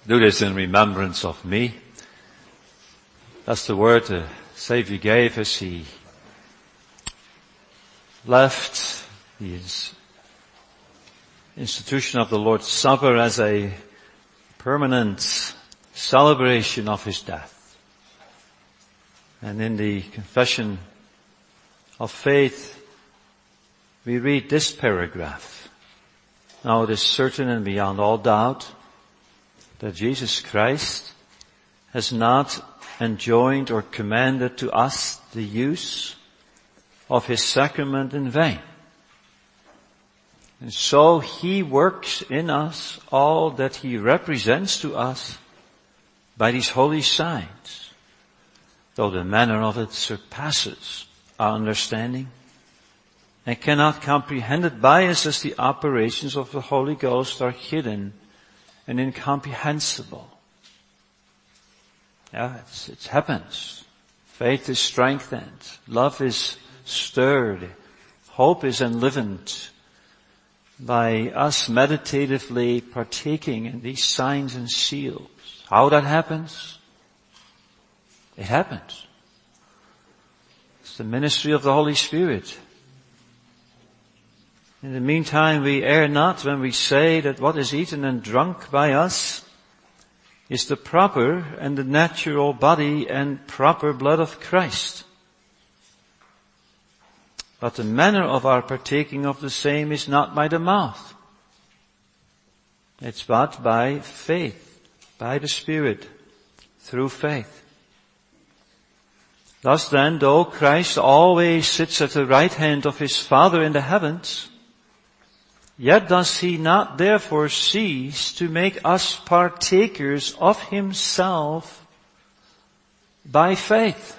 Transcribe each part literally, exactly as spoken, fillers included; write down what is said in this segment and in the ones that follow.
Do this in remembrance of me. That's the word the Savior gave as he left the institution of the Lord's Supper as a permanent celebration of his death. And in the confession of faith, we read this paragraph. Now it is certain and beyond all doubt that Jesus Christ has not enjoined or commanded to us the use of his sacrament in vain. And so he works in us all that he represents to us by these holy signs, though the manner of it surpasses our understanding and cannot comprehend it by us as the operations of the Holy Ghost are hidden and incomprehensible. Yeah, it's, it happens. Faith is strengthened. Love is stirred. Hope is enlivened by us meditatively partaking in these signs and seals. How that happens? It happens. It's the ministry of the Holy Spirit. In the meantime, we err not when we say that what is eaten and drunk by us is the proper and the natural body and proper blood of Christ. But the manner of our partaking of the same is not by the mouth. It's but by faith, by the Spirit, through faith. Thus then, though Christ always sits at the right hand of his Father in the heavens, yet does he not therefore cease to make us partakers of himself by faith.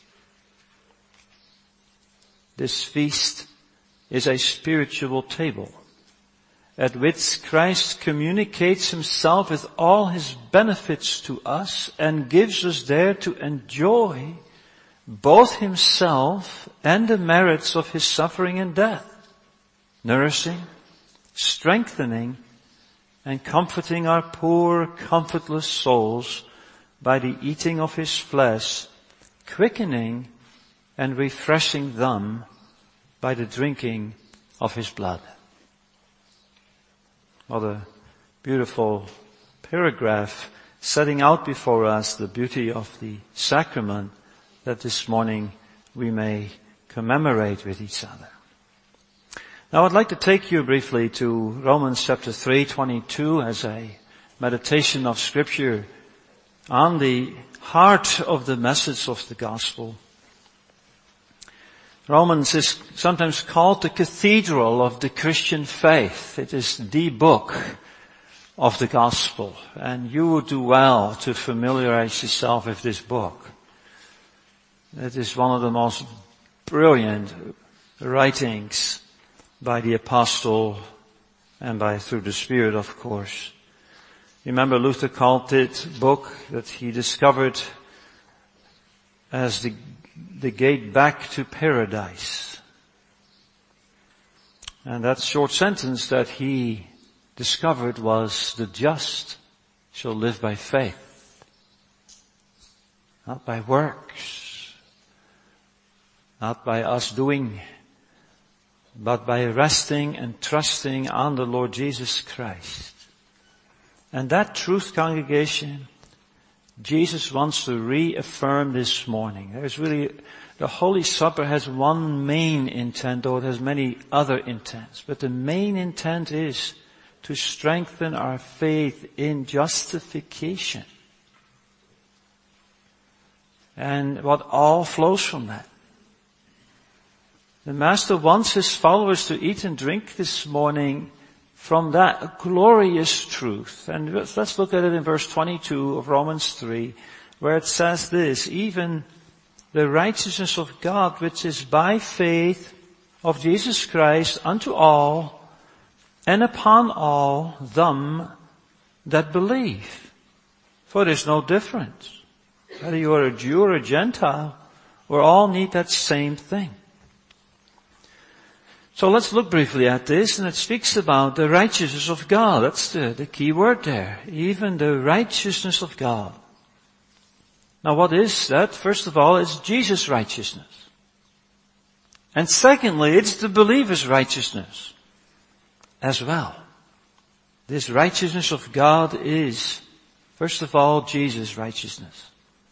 This feast is a spiritual table at which Christ communicates himself with all his benefits to us and gives us there to enjoy both himself and the merits of his suffering and death, nourishing, strengthening, and comforting our poor, comfortless souls by the eating of his flesh, quickening and refreshing them by the drinking of his blood. What a beautiful paragraph setting out before us the beauty of the sacrament that this morning we may commemorate with each other. Now I'd like to take you briefly to Romans chapter three, twenty-two as a meditation of Scripture on the heart of the message of the gospel. Romans is sometimes called the cathedral of the Christian faith. It is the book of the gospel, and you would do well to familiarize yourself with this book. It is one of the most brilliant writings by the apostle and by through the Spirit, of course. Remember, Luther called it book that he discovered as the the gate back to paradise. And that short sentence that he discovered was, the just shall live by faith, not by works, not by us doing, but by resting and trusting on the Lord Jesus Christ. And that truth, congregation, Jesus wants to reaffirm this morning. There's really, the Holy Supper has one main intent, though it has many other intents. But the main intent is to strengthen our faith in justification. And what all flows from that. The Master wants his followers to eat and drink this morning from that glorious truth. And let's look at it in verse twenty-two of Romans three, where it says this, even the righteousness of God, which is by faith of Jesus Christ unto all and upon all them that believe. For there's no difference. Whether you are a Jew or a Gentile, we all need that same thing. So let's look briefly at this, and it speaks about the righteousness of God. That's the, the key word there. Even the righteousness of God. Now what is that? First of all, it's Jesus' righteousness. And secondly, it's the believer's righteousness as well. This righteousness of God is, first of all, Jesus' righteousness.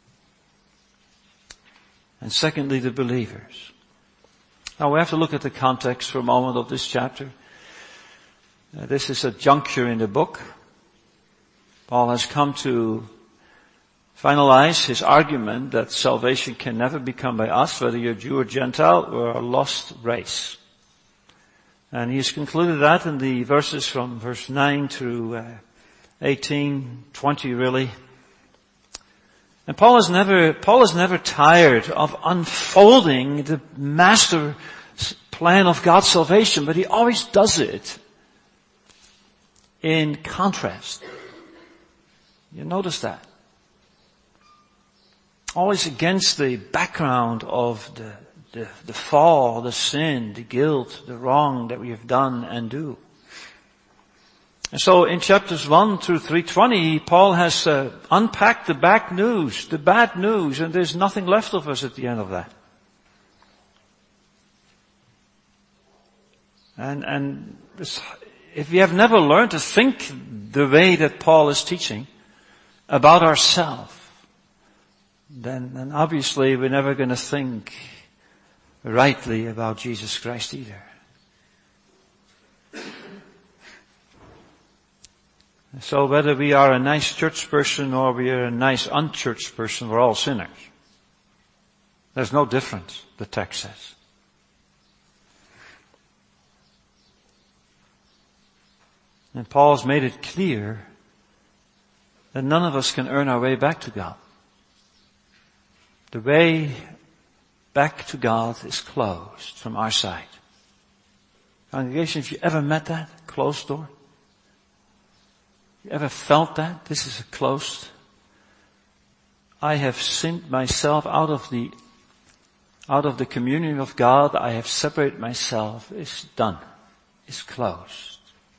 And secondly, the believer's. Now we have to look at the context for a moment of this chapter. Uh, this is a juncture in the book. Paul has come to finalize his argument that salvation can never be come by us, whether you're Jew or Gentile or a lost race. And he has concluded that in the verses from verse nine through uh, eighteen, twenty really. And Paul is never, Paul is never tired of unfolding the master plan of God's salvation, but he always does it in contrast. You notice that. Always against the background of the, the, the fall, the sin, the guilt, the wrong that we have done and do. And so in chapters one through three twenty, Paul has uh, unpacked the bad news, the bad news, and there's nothing left of us at the end of that. And, and if we have never learned to think the way that Paul is teaching about ourselves, then, then obviously we're never going to think rightly about Jesus Christ either. So whether we are a nice church person or we are a nice unchurched person, we're all sinners. There's no difference, the text says. And Paul has made it clear that none of us can earn our way back to God. The way back to God is closed from our side. Congregation, have you ever met that? Closed door? You ever felt that? This is a closed. I have sinned myself out of the, out of the communion of God. I have separated myself. It's done. It's closed.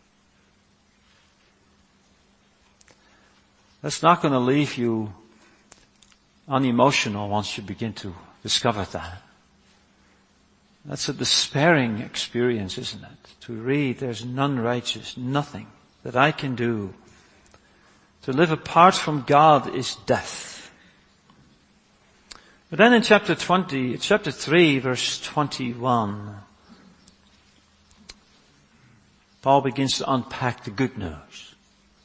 That's not going to leave you unemotional once you begin to discover that. That's a despairing experience, isn't it? To read, there's none righteous, nothing that I can do. To live apart from God is death. But then in chapter twenty, chapter three, verse twenty-one, Paul begins to unpack the good news.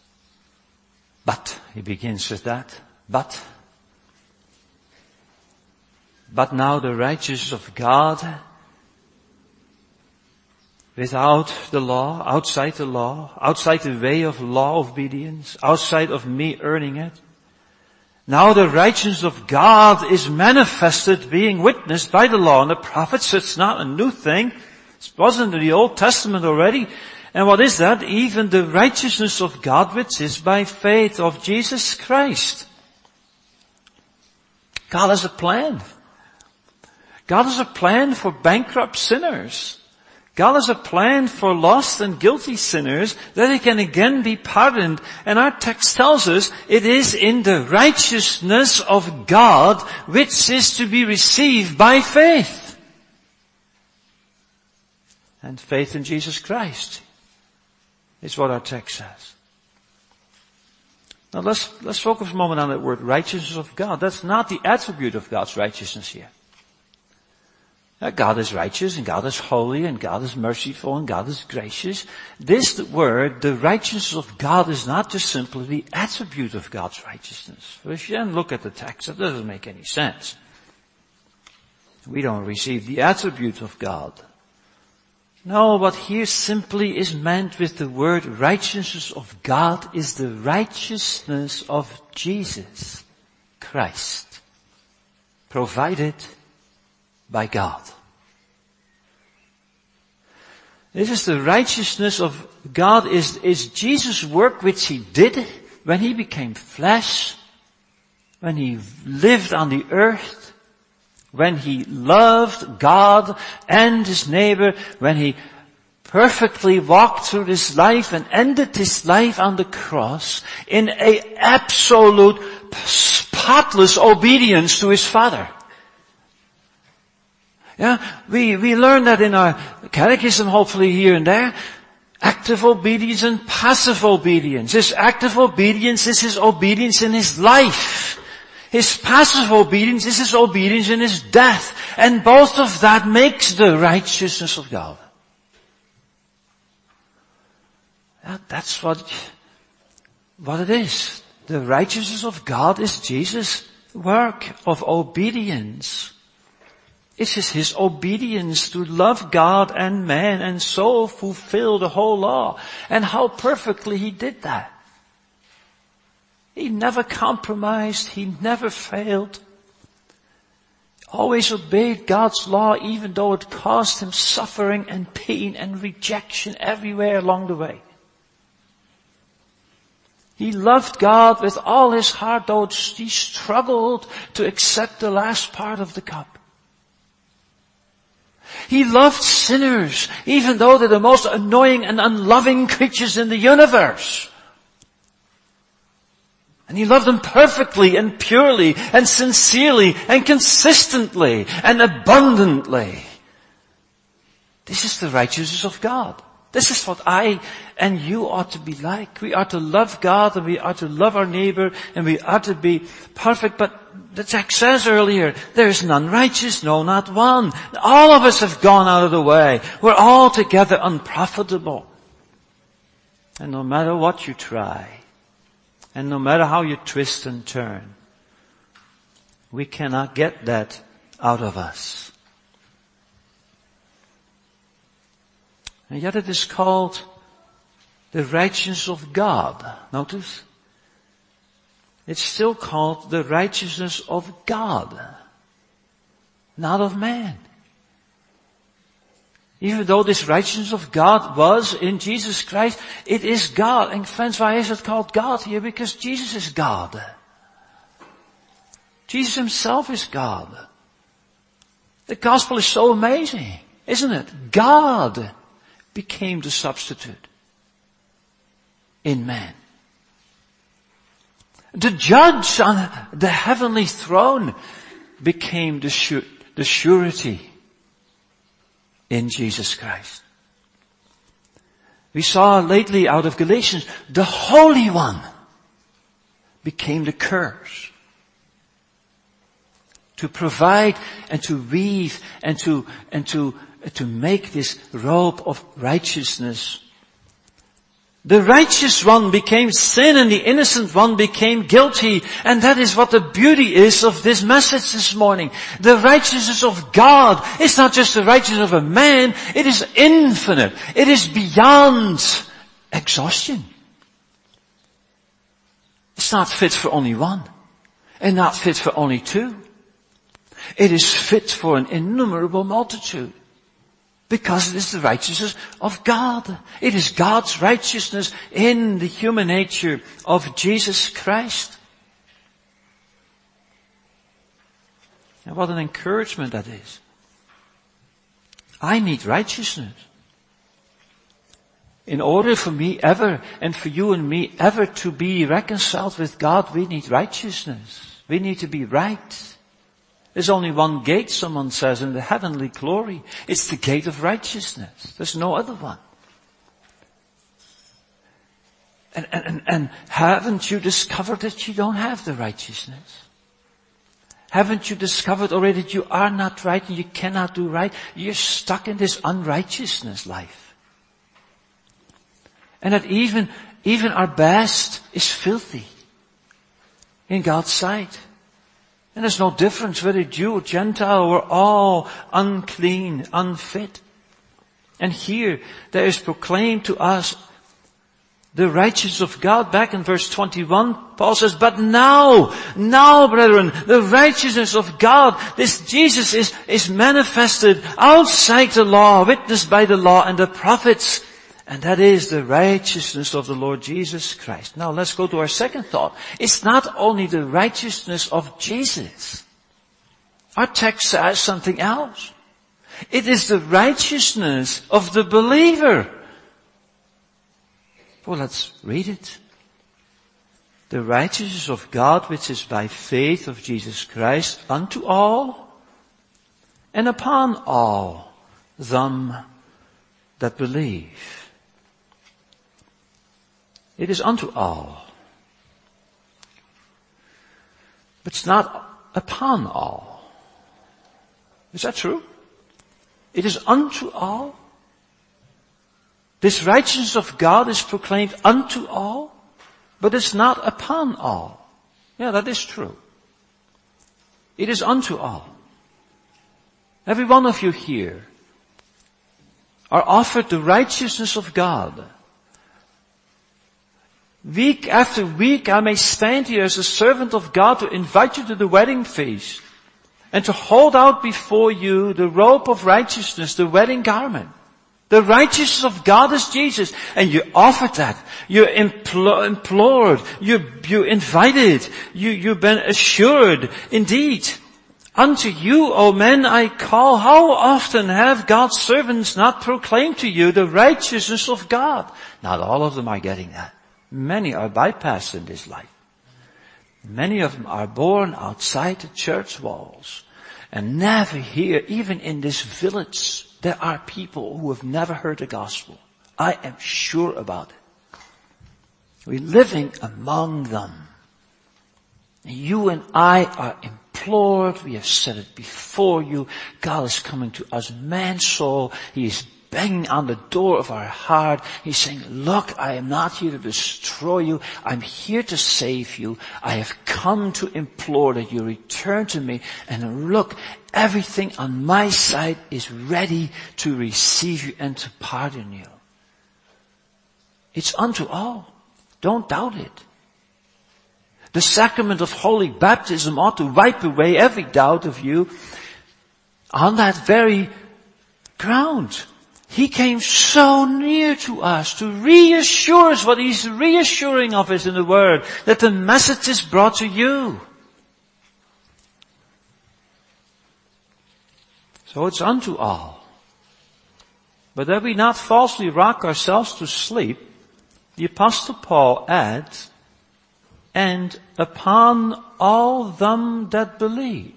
But, he begins with that, but, but now the righteousness of God without the law, outside the law, outside the way of law obedience, outside of me earning it. Now the righteousness of God is manifested, being witnessed by the law and the prophets. It's not a new thing. It wasn't in the Old Testament already. And what is that? Even the righteousness of God which is by faith of Jesus Christ. God has a plan. God has a plan for bankrupt sinners. God has a plan for lost and guilty sinners that they can again be pardoned. And our text tells us it is in the righteousness of God which is to be received by faith. And faith in Jesus Christ is what our text says. Now let's, let's focus a moment on that word righteousness of God. That's not the attribute of God's righteousness here. God is righteous and God is holy and God is merciful and God is gracious. This word, the righteousness of God, is not just simply the attribute of God's righteousness. For if you then look at the text, that doesn't make any sense. We don't receive the attribute of God. No, what here simply is meant with the word righteousness of God is the righteousness of Jesus Christ, provided by God. This is the righteousness of God, is, is Jesus' work which He did when He became flesh, when He lived on the earth, when He loved God and His neighbor, when He perfectly walked through this life and ended his life on the cross in a absolute spotless obedience to his Father. Yeah, we, we learn that in our catechism, hopefully here and there. Active obedience and passive obedience. His active obedience is his obedience in his life. His passive obedience is his obedience in his death. And both of that makes the righteousness of God. That, that's what, what it is. The righteousness of God is Jesus' work of obedience. It is his obedience to love God and man and so fulfill the whole law. And how perfectly he did that. He never compromised. He never failed. Always obeyed God's law even though it caused him suffering and pain and rejection everywhere along the way. He loved God with all his heart though he struggled to accept the last part of the cup. He loved sinners, even though they're the most annoying and unloving creatures in the universe. And he loved them perfectly and purely and sincerely and consistently and abundantly. This is the righteousness of God. This is what I and you ought to be like. We are to love God and we are to love our neighbor and we are to be perfect. But the text says earlier, there is none righteous, no, not one. All of us have gone out of the way. We're all together unprofitable. And no matter what you try, and no matter how you twist and turn, we cannot get that out of us. And yet it is called the righteousness of God. Notice? It's still called the righteousness of God, not of man. Even though this righteousness of God was in Jesus Christ, it is God. And friends, why is it called God here? Because Jesus is God. Jesus himself is God. The gospel is so amazing, isn't it? God became the substitute in man. The judge on the heavenly throne became the, sure, the surety in Jesus Christ. We saw lately out of Galatians, the Holy One became the curse to provide and to weave and to, and to, to make this robe of righteousness. The righteous one became sin and the innocent one became guilty. And that is what the beauty is of this message this morning. The righteousness of God is not just the righteousness of a man. It is infinite. It is beyond exhaustion. It's not fit for only one and not fit for only two. It is fit for an innumerable multitude. Because it is the righteousness of God. It is God's righteousness in the human nature of Jesus Christ. And what an encouragement that is. I need righteousness. In order for me ever, and for you and me ever to be reconciled with God, we need righteousness. We need to be right. There's only one gate, someone says, in the heavenly glory. It's the gate of righteousness. There's no other one. And, and, and haven't you discovered that you don't have the righteousness? Haven't you discovered already that you are not right and you cannot do right? You're stuck in this unrighteousness life. And that even, even our best is filthy in God's sight. And there's no difference whether Jew or Gentile, we're all unclean, unfit. And here there is proclaimed to us the righteousness of God. Back in verse twenty-one, Paul says, but now, now brethren, the righteousness of God, this Jesus is, is manifested outside the law, witnessed by the law and the prophets. And that is the righteousness of the Lord Jesus Christ. Now let's go to our second thought. It's not only the righteousness of Jesus. Our text says something else. It is the righteousness of the believer. Well, let's read it. The righteousness of God which is by faith of Jesus Christ unto all and upon all them that believe. It is unto all. But it's not upon all. Is that true? It is unto all. This righteousness of God is proclaimed unto all, but it's not upon all. Yeah, that is true. It is unto all. Every one of you here are offered the righteousness of God. Week after week I may stand here as a servant of God to invite you to the wedding feast and to hold out before you the robe of righteousness, the wedding garment. The righteousness of God is Jesus. And you offered that. You impl- implored. You, you invited. You, you've been assured. Indeed, unto you, O men, I call. How often have God's servants not proclaimed to you the righteousness of God? Not all of them are getting that. Many are bypassed in this life. Many of them are born outside the church walls and never hear, even in this village, there are people who have never heard the gospel. I am sure about it. We're living among them. You and I are implored. We have said it before you. God is coming to us, man's soul. He is banging on the door of our heart. He's saying, look, I am not here to destroy you. I'm here to save you. I have come to implore that you return to me. And look, everything on my side is ready to receive you and to pardon you. It's unto all. Don't doubt it. The sacrament of holy baptism ought to wipe away every doubt of you on that very ground. He came so near to us to reassure us what he's reassuring of us in the Word, that the message is brought to you. So it's unto all. But that we not falsely rock ourselves to sleep, the Apostle Paul adds, and upon all them that believe.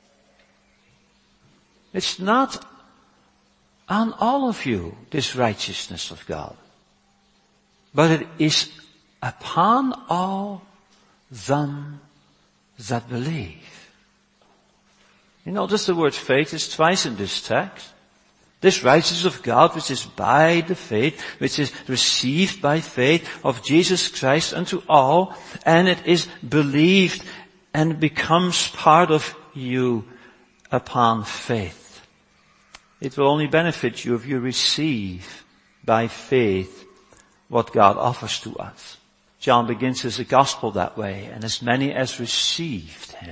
It's not on all of you, this righteousness of God. But it is upon all them that believe. You notice the word faith is twice in this text. This righteousness of God, which is by the faith, which is received by faith of Jesus Christ unto all, and it is believed and becomes part of you upon faith. It will only benefit you if you receive by faith what God offers to us. John begins his gospel that way, and as many as received him,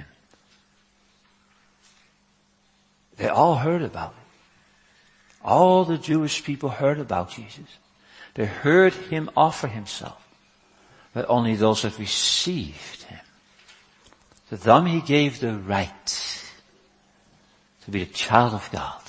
they all heard about it. All the Jewish people heard about Jesus. They heard him offer himself, but only those that received him. To them he gave the right to be a child of God.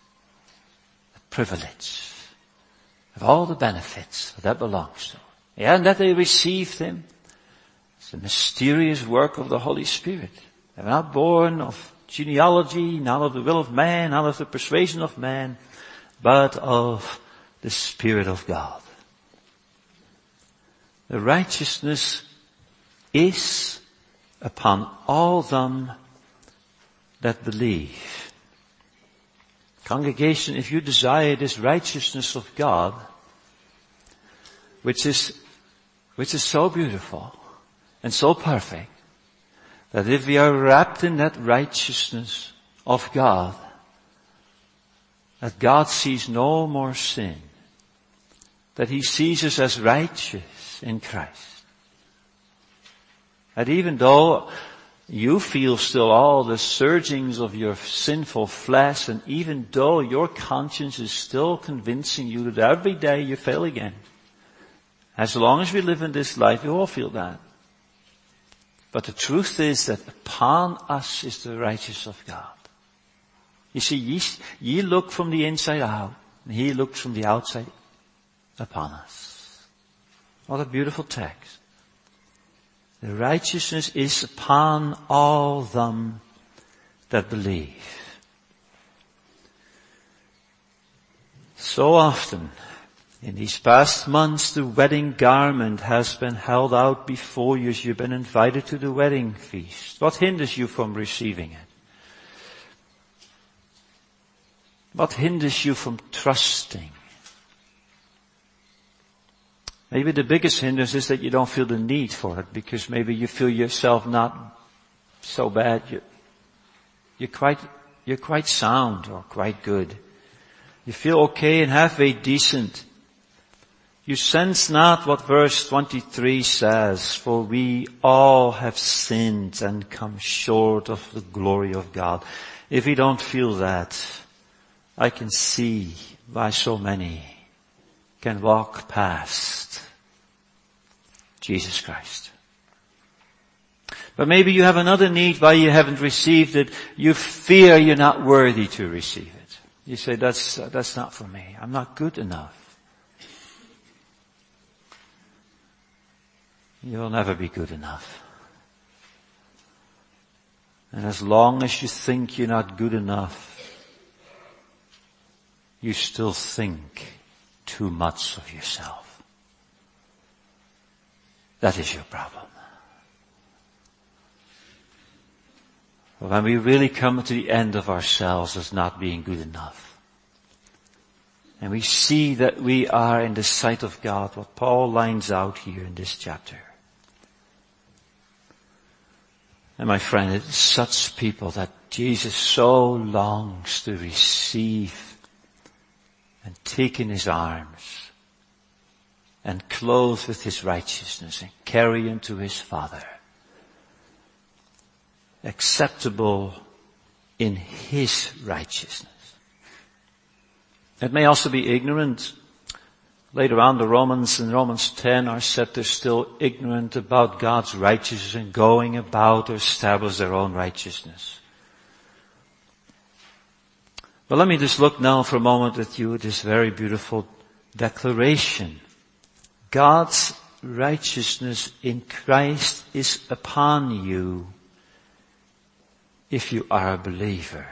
Privilege of all the benefits that belongs to him. Yeah, and that they received him. It's the mysterious work of the Holy Spirit. They were not born of genealogy, not of the will of man, not of the persuasion of man, but of the Spirit of God. The righteousness is upon all them that believe. Congregation, if you desire this righteousness of God, which is, which is so beautiful and so perfect, that if we are wrapped in that righteousness of God, that God sees no more sin, that he sees us as righteous in Christ, that even though you feel still all the surgings of your sinful flesh, and even though your conscience is still convincing you that every day you fail again, as long as we live in this life, we all feel that. But the truth is that upon us is the righteousness of God. You see, ye, ye look from the inside out, and he looks from the outside upon us. What a beautiful text. The righteousness is upon all them that believe. So often, in these past months, the wedding garment has been held out before you as you've been invited to the wedding feast. What hinders you from receiving it? What hinders you from trusting? Maybe the biggest hindrance is that you don't feel the need for it because maybe you feel yourself not so bad. You're, you're quite, you're quite sound or quite good. You feel okay and halfway decent. You sense not what verse twenty-three says, for we all have sinned and come short of the glory of God. If we don't feel that, I can see why so many can walk past Jesus Christ. But maybe you have another need why you haven't received it. You fear you're not worthy to receive it. You say, that's, that's not for me. I'm not good enough. You'll never be good enough. And as long as you think you're not good enough, you still think too much of yourself. That is your problem. But when we really come to the end of ourselves as not being good enough, and we see that we are in the sight of God, what Paul lines out here in this chapter. And my friend, it's such people that Jesus so longs to receive and take in his arms and clothe with his righteousness and carry him to his Father. Acceptable in his righteousness. It may also be ignorant. Later on, the Romans in Romans ten are said they're still ignorant about God's righteousness and going about to establish their own righteousness. But let me just look now for a moment with you at this very beautiful declaration. God's righteousness in Christ is upon you if you are a believer.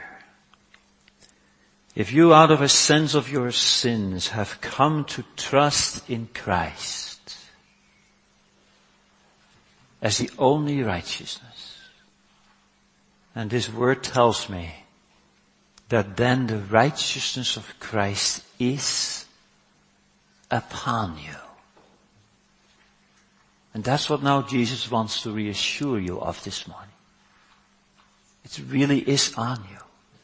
If you out of a sense of your sins have come to trust in Christ as the only righteousness, and this word tells me that then the righteousness of Christ is upon you. And that's what now Jesus wants to reassure you of this morning. It really is on you.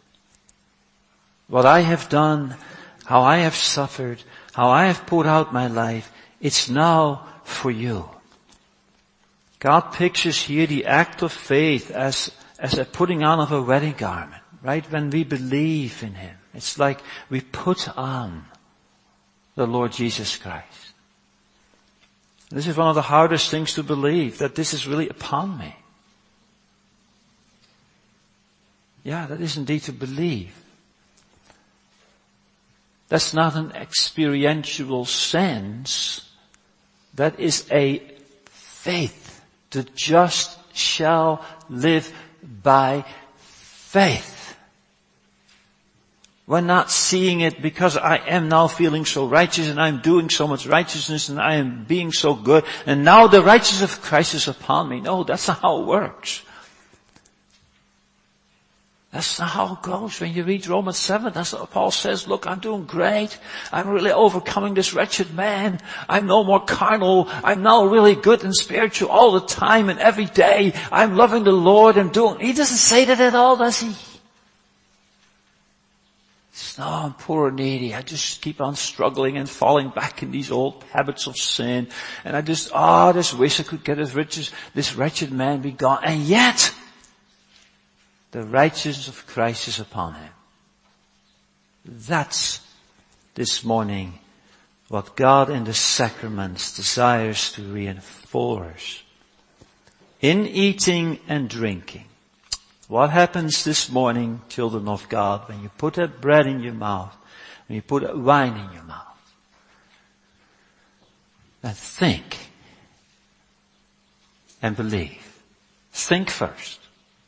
What I have done, how I have suffered, how I have poured out my life, it's now for you. God pictures here the act of faith as, as a putting on of a wedding garment, right? When we believe in him. It's like we put on the Lord Jesus Christ. This is one of the hardest things to believe, that this is really upon me. Yeah, that is indeed to believe. That's not an experiential sense. That is a faith. The just shall live by faith. We're not seeing it because I am now feeling so righteous and I'm doing so much righteousness and I am being so good and now the righteousness of Christ is upon me. No, that's not how it works. That's not how it goes. When you read Romans seven, that's what Paul says, look, I'm doing great. I'm really overcoming this wretched man. I'm no more carnal. I'm now really good and spiritual all the time and every day. I'm loving the Lord and doing, he doesn't say that at all, does he? No, I'm poor and needy. I just keep on struggling and falling back in these old habits of sin. And I just, oh, I just wish I could get as rich as this wretched man be gone. And yet, the righteousness of Christ is upon him. That's this morning what God in the sacraments desires to reinforce. In eating and drinking, What happens this morning, children of God, when you put that bread in your mouth, when you put that wine in your mouth? And think and believe. Think first.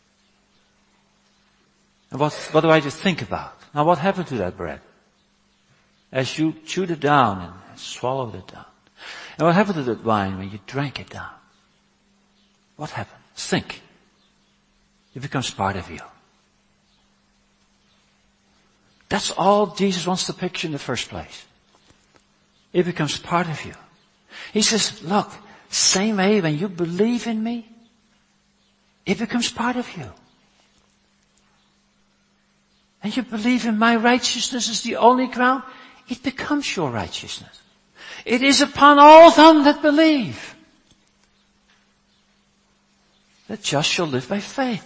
And what, what do I just think about? Now what happened to that bread? As you chewed it down and swallowed it down. And what happened to that wine when you drank it down? What happened? Think. It becomes part of you. That's all Jesus wants to picture in the first place. It becomes part of you. He says, look, same way when you believe in me, it becomes part of you. And you believe in my righteousness is the only ground, it becomes your righteousness. It is upon all them that believe. The just shall live by faith.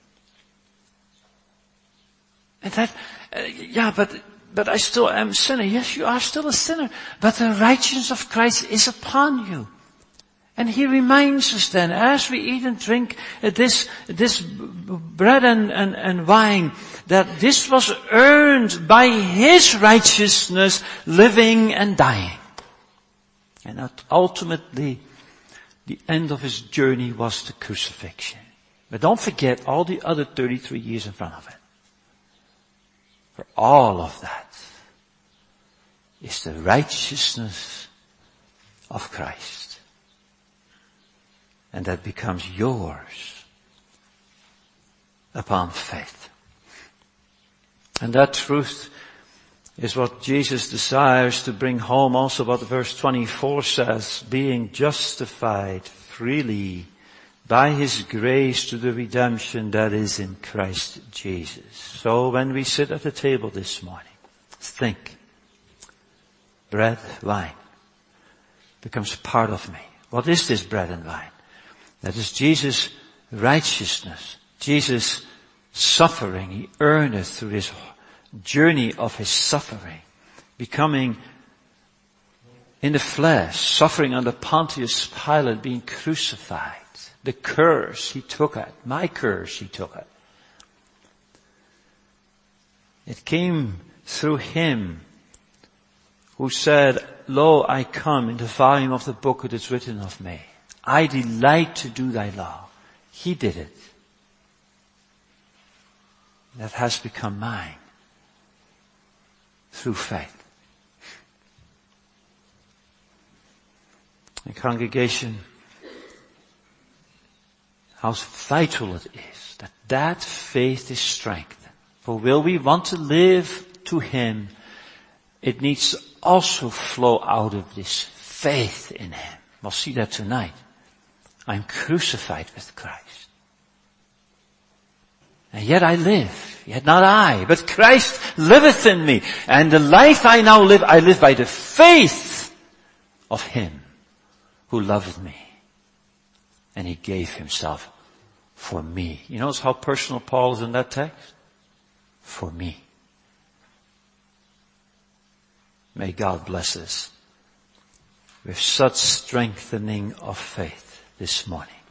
And that, uh, yeah, but, but I still am a sinner. Yes, you are still a sinner. But the righteousness of Christ is upon you. And he reminds us then, as we eat and drink this, this bread and, and, and wine, that this was earned by his righteousness, living and dying. And that ultimately, the end of his journey was the crucifixion. But don't forget all the other thirty-three years in front of it. For all of that is the righteousness of Christ. And that becomes yours upon faith. And that truth is what Jesus desires to bring home, also what verse twenty-four says, being justified freely by his grace to the redemption that is in Christ Jesus. So when we sit at the table this morning, think, bread, wine becomes part of me. What is this bread and wine? That is Jesus' righteousness, Jesus' suffering. He earned it through his journey of his suffering, becoming in the flesh, suffering under Pontius Pilate, being crucified. The curse he took it, my curse he took it. It came through him who said, lo, I come, in the volume of the book it is written of me. I delight to do thy law. He did it. That has become mine through faith. And congregation, how vital it is that that faith is strengthened. For will we want to live to him, it needs to also flow out of this faith in him. We'll see that tonight. I'm crucified with Christ. And yet I live, yet not I, but Christ liveth in me. And the life I now live, I live by the faith of him who loved me. And he gave himself for me. You notice how personal Paul is in that text? For me. May God bless us with such strengthening of faith this morning.